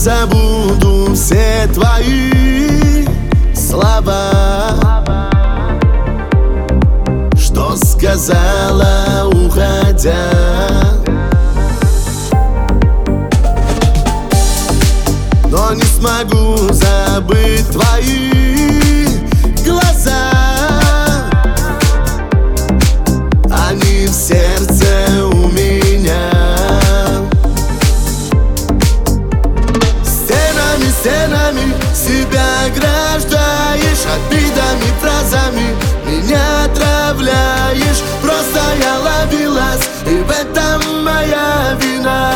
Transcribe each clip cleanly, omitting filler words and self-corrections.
забуду все твои слова, что сказала, уходя. Но не смогу забыть твои глаза, они в сердце у меня. Стенами себя ограждаешь, обидами, фразами меня отравляешь. Просто я ловилась, и в этом моя вина.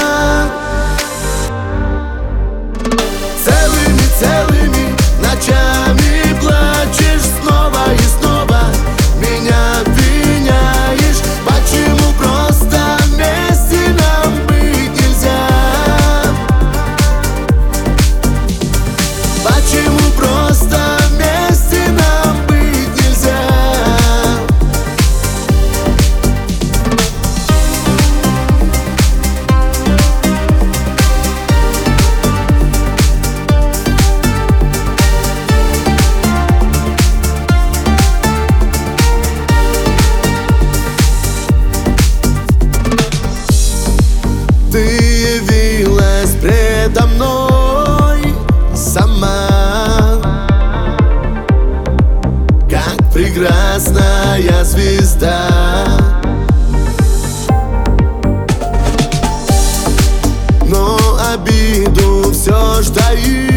Целыми ночами плачешь, снова и снова меня обвиняешь. Почему просто вместе нам быть нельзя? Почему просто вместе нам быть нельзя? Ты явилась предо мной сама, как прекрасная звезда. Но обиду все ж таишь.